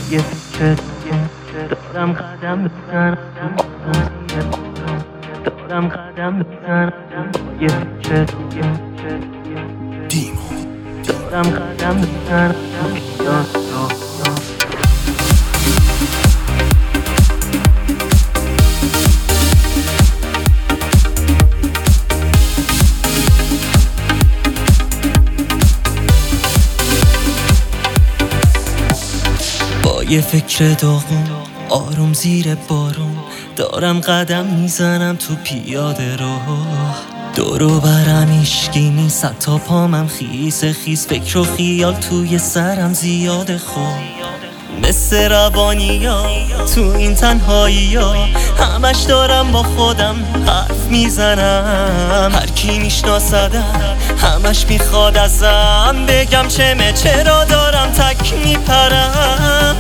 یه فکر دارم قدم بزنم دارم قدم بزنم یه فکر دارم قدم بزنم یه فکر داغون آروم زیر بارون دارم قدم میزنم تو پیاده رو دورو برم ایشکی نیست حتی پامم خیس خیس فکر و خیال توی سرم زیاده خوب مثل روانیا تو این تنهایی ها همش دارم با خودم حرف میزنم هر کی میشناسدم همش میخواد ازم بگم چرا دارم تک میپرم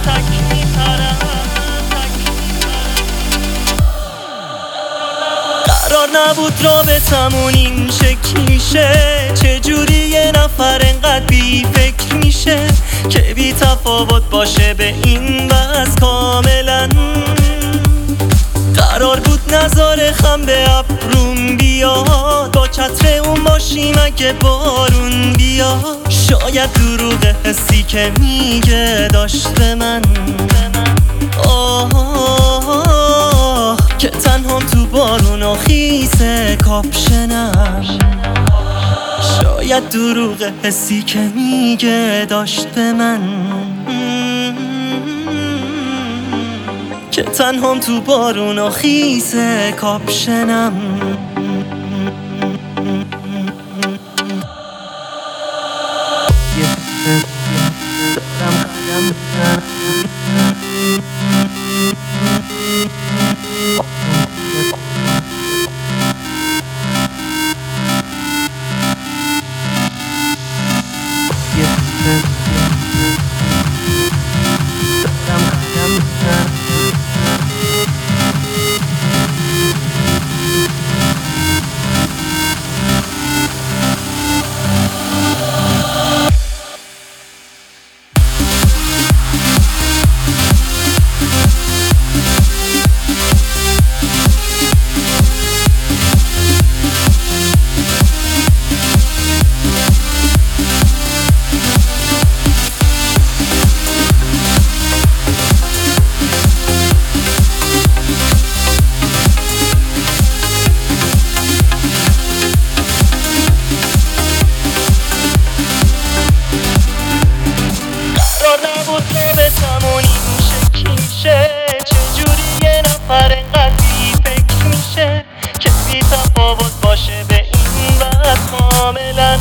قرار نبود رابطمون این شکلی شه چجوری یه نفر انقدر بی فکر میشه که بی تفاوت باشه به این وضع کاملا قرار بود نظاره خم به ابروم بیاد با چتر اون باشیم اگه بارون بیاد شاید دروغ حسی که میگه داشت به من که تنهام تو بارون و خیسه کاپشنم شاید دروغ حسی که میگه داشت به من که تنهام تو بارون و خیسه کاپشنم دارم قدم بزنم بتمون این شکلی شه چجوری یه نفر انقدر بی فکر میشه که بی تفاوت باشه به این وقت کاملا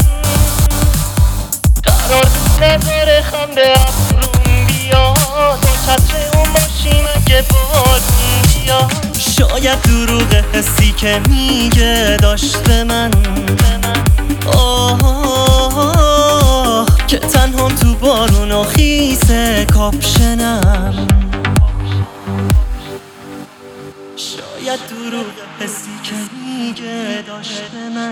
قرار بود نظاره خم به ابروم بیاد با چتر اون باشیم اگه بارون بیاد شاید دروغ حسی که میگه داشت به من که تنهام تو بارون و خیسه کاپشنم شاید دروغ حسی که میگه داشت به من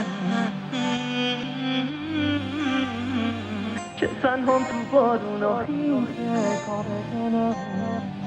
که تنهام تو بارون و خیسه کاپشنم